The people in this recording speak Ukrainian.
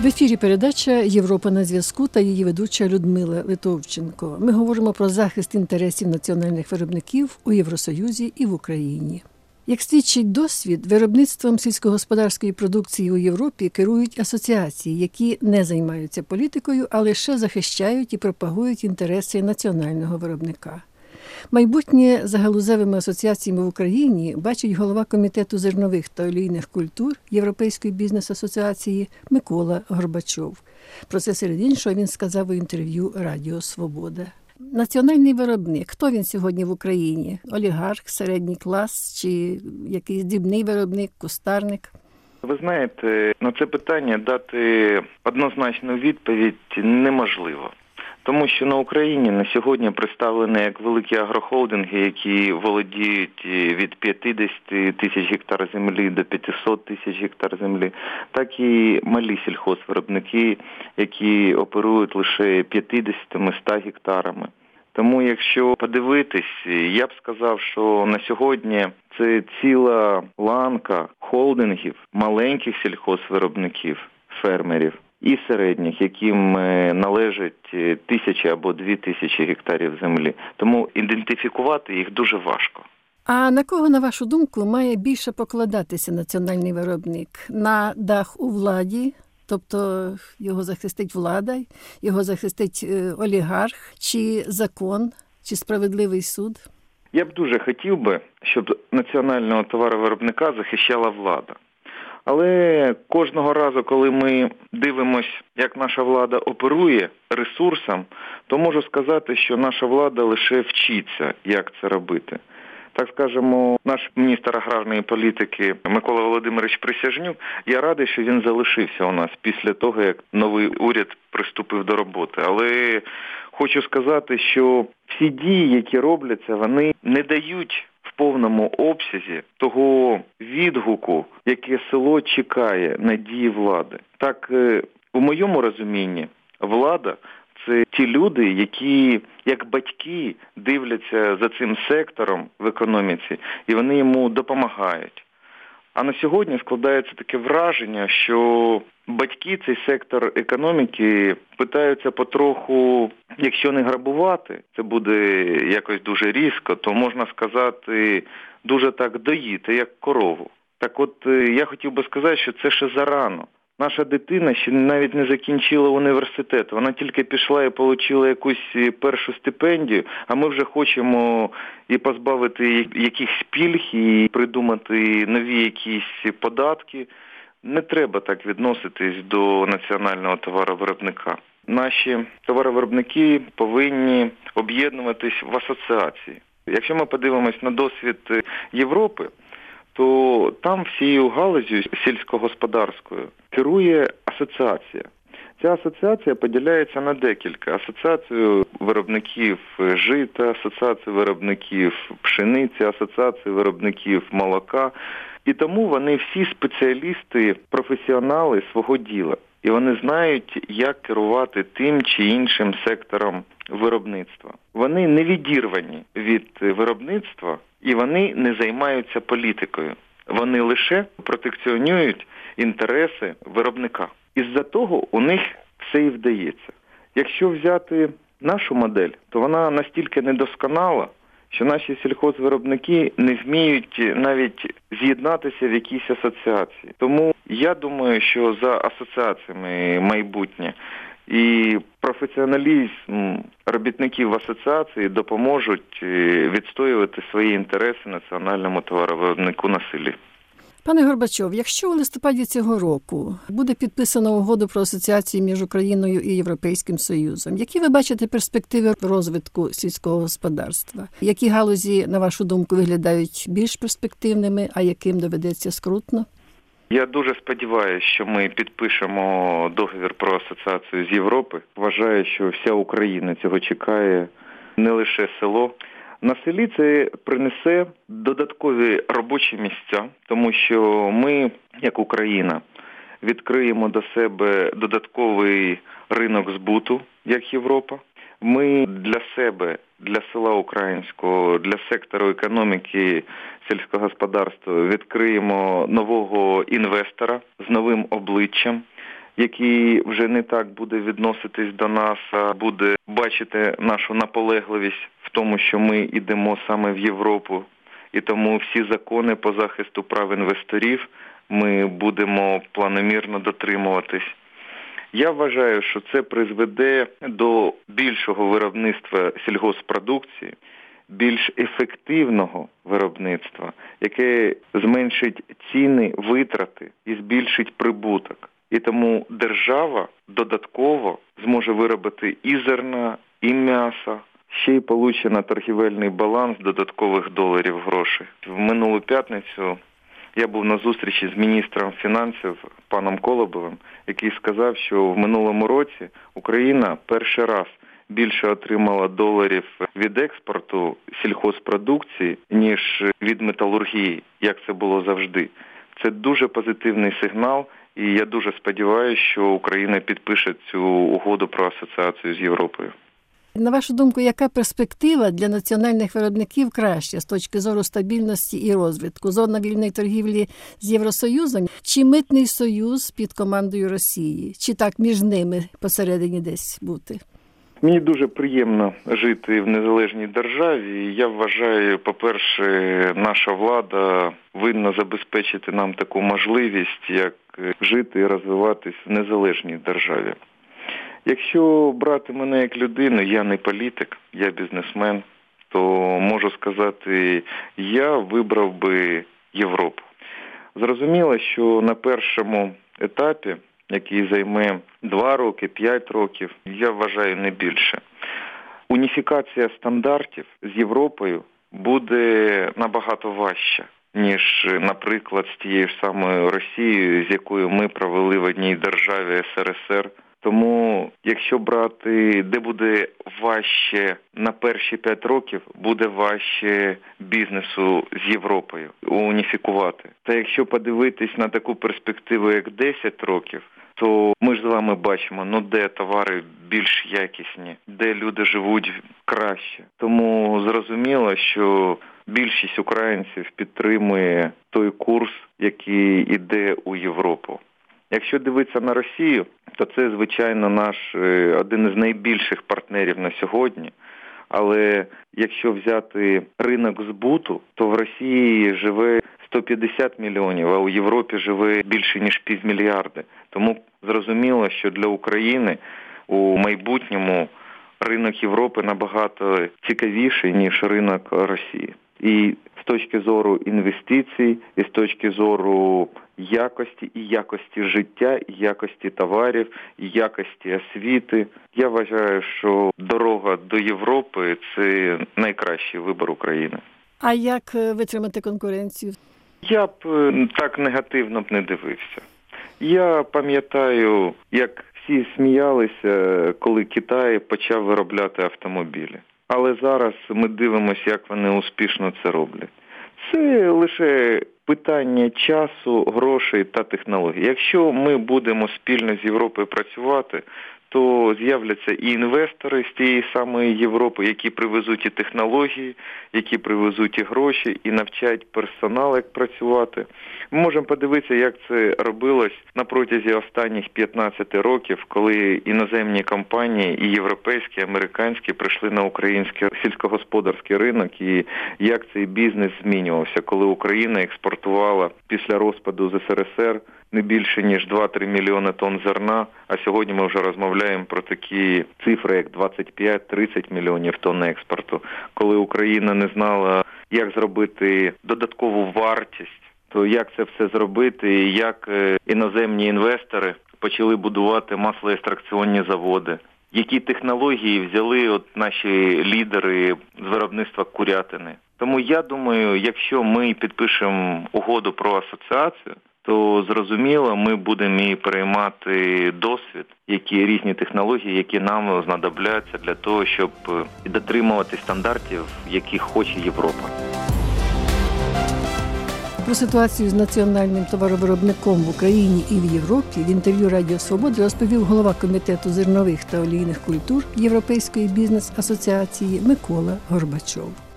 В ефірі передача «Європа на зв'язку» та її ведуча Людмила Литовченко. Ми говоримо про захист інтересів національних виробників у Євросоюзі і в Україні. Як свідчить досвід, виробництвом сільськогосподарської продукції у Європі керують асоціації, які не займаються політикою, а лише захищають і пропагують інтереси національного виробника. Майбутнє за галузевими асоціаціями в Україні бачить голова Комітету зернових та олійних культур Європейської бізнес-асоціації Микола Горбачов. Про це, серед іншого, він сказав у інтерв'ю Радіо Свобода. Національний виробник, хто він сьогодні в Україні? Олігарх, середній клас чи якийсь дрібний виробник, кустарник? Ви знаєте, на це питання дати однозначну відповідь неможливо. Тому що на Україні на сьогодні представлені як великі агрохолдинги, які володіють від 50 тисяч гектар землі до 500 тисяч гектар землі, так і малі сільхозвиробники, які оперують лише 50-100 гектарами. Тому якщо подивитись, я б сказав, що на сьогодні це ціла ланка холдингів, маленьких сільхозвиробників, фермерів і середніх, яким належать 1000 або 2000 гектарів землі. Тому ідентифікувати їх дуже важко. А на кого, на вашу думку, має більше покладатися національний виробник? На дах у владі, тобто його захистить влада, його захистить олігарх, чи закон, чи справедливий суд? Я б дуже хотів би, щоб національного товаровиробника захищала влада. Але кожного разу, коли ми дивимося, як наша влада оперує ресурсом, то можу сказати, що наша влада лише вчиться, як це робити. Так скажемо, наш міністр аграрної політики Микола Володимирович Присяжнюк, я радий, що він залишився у нас після того, як новий уряд приступив до роботи. Але хочу сказати, що всі дії, які робляться, вони не дають в повному обсязі того відгуку, яке село чекає на дії влади. Так, у моєму розумінні, влада – це ті люди, які, як батьки, дивляться за цим сектором в економіці, і вони йому допомагають. А на сьогодні складається таке враження, що батьки цей сектор економіки питаються потроху, якщо не грабувати, це буде якось дуже різко, то можна сказати, дуже так доїти, як корову. Так от, я хотів би сказати, що це ще зарано. Наша дитина ще навіть не закінчила університет, вона тільки пішла і отримала якусь першу стипендію, а ми вже хочемо і позбавити якихось пільг, і придумати нові якісь податки. Не треба так відноситись до національного товаровиробника. Наші товаровиробники повинні об'єднуватись в асоціації. Якщо ми подивимось на досвід Європи, то там всією галузю сільськогосподарською керує асоціація. Ця асоціація поділяється на декілька. Асоціацію виробників жита, асоціацію виробників пшениці, асоціацію виробників молока. І тому вони всі спеціалісти, професіонали свого діла. І вони знають, як керувати тим чи іншим сектором виробництва. Вони не відірвані від виробництва і вони не займаються політикою. Вони лише протекціонують інтереси виробника. Із-за того у них все і вдається. Якщо взяти нашу модель, то вона настільки недосконала, що наші сільхозвиробники не вміють навіть з'єднатися в якійсь асоціації. Тому я думаю, що за асоціаціями майбутнє і професіоналізм робітників в асоціації допоможуть відстоювати свої інтереси національному товаровиробнику на селі. Пане Горбачов, якщо у листопаді цього року буде підписано угоду про асоціацію між Україною і Європейським Союзом, які ви бачите перспективи розвитку сільського господарства? Які галузі, на вашу думку, виглядають більш перспективними, а яким доведеться скрутно? Я дуже сподіваюся, що ми підпишемо договір про асоціацію з Європи. Вважаю, що вся Україна цього чекає, не лише село. На селі це принесе додаткові робочі місця, тому що ми, як Україна, відкриємо до себе додатковий ринок збуту, як Європа. Ми для себе, для села українського, для сектору економіки, сільського господарства відкриємо нового інвестора з новим обличчям, який вже не так буде відноситись до нас, а буде бачити нашу наполегливість в тому, що ми йдемо саме в Європу. І тому всі закони по захисту прав інвесторів ми будемо планомірно дотримуватись. Я вважаю, що це призведе до більшого виробництва сільгосппродукції, більш ефективного виробництва, яке зменшить ціни, витрати і збільшить прибуток. І тому держава додатково зможе виробити і зерна, і м'яса, ще й получено торгівельний баланс додаткових доларів грошей. В минулу п'ятницю я був на зустрічі з міністром фінансів паном Колобовим, який сказав, що в минулому році Україна перший раз більше отримала доларів від експорту сільхозпродукції, ніж від металургії, як це було завжди. Це дуже позитивний сигнал, і я дуже сподіваюся, що Україна підпише цю угоду про асоціацію з Європою. На вашу думку, яка перспектива для національних виробників краща з точки зору стабільності і розвитку? Зона вільної торгівлі з Євросоюзом чи митний союз під командою Росії? Чи так між ними посередині десь бути? Мені дуже приємно жити в незалежній державі. Я вважаю, по-перше, наша влада винна забезпечити нам таку можливість, як жити і розвиватись в незалежній державі. Якщо брати мене як людину, я не політик, я бізнесмен, то можу сказати, я вибрав би Європу. Зрозуміло, що на першому етапі, який займе 2 роки, 5 років, я вважаю не більше. Уніфікація стандартів з Європою буде набагато важча, ніж, наприклад, з тією ж самою Росією, з якою ми провели в одній державі СРСР. Тому, якщо брати, де буде важче на перші 5 років, буде важче бізнесу з Європою уніфікувати. Та якщо подивитись на таку перспективу, як 10 років, то ми ж з вами бачимо, де товари більш якісні, де люди живуть краще. Тому зрозуміло, що більшість українців підтримує той курс, який йде у Європу. Якщо дивитися на Росію, то це, звичайно, наш один із найбільших партнерів на сьогодні. Але якщо взяти ринок збуту, то в Росії живе 150 мільйонів, а у Європі живе більше ніж 500 мільярдів. Тому зрозуміло, що для України у майбутньому ринок Європи набагато цікавіший, ніж ринок Росії. І з точки зору інвестицій, і з точки зору якості життя, і якості товарів, і якості освіти. Я вважаю, що дорога до Європи – це найкращий вибір України. А як витримати конкуренцію? Я б так негативно не дивився. Я пам'ятаю, як всі сміялися, коли Китай почав виробляти автомобілі. Але зараз ми дивимося, як вони успішно це роблять. Це лише питання часу, грошей та технологій. Якщо ми будемо спільно з Європою працювати, то з'являться і інвестори з тієї самої Європи, які привезуть і технології, які привезуть і гроші, і навчать персонал, як працювати. Ми можемо подивитися, як це робилось на протязі останніх 15 років, коли іноземні компанії, і європейські, і американські, прийшли на український сільськогосподарський ринок, і як цей бізнес змінювався, коли Україна експортувала після розпаду з СРСР не більше, ніж 2-3 мільйони тонн зерна, а сьогодні ми вже розмовляємо про такі цифри, як 25-30 мільйонів тонн експорту. Коли Україна не знала, як зробити додаткову вартість, то як це все зробити, і як іноземні інвестори почали будувати маслоекстракційні заводи. Які технології взяли наші лідери з виробництва курятини. Тому я думаю, якщо ми підпишемо угоду про асоціацію, то зрозуміло, ми будемо і переймати досвід, які різні технології, які нам знадобляться для того, щоб дотримувати стандартів, яких хоче Європа. Про ситуацію з національним товаровиробником в Україні і в Європі в інтерв'ю Радіо Свобода розповів голова комітету зернових та олійних культур Європейської бізнес-асоціації Микола Горбачов.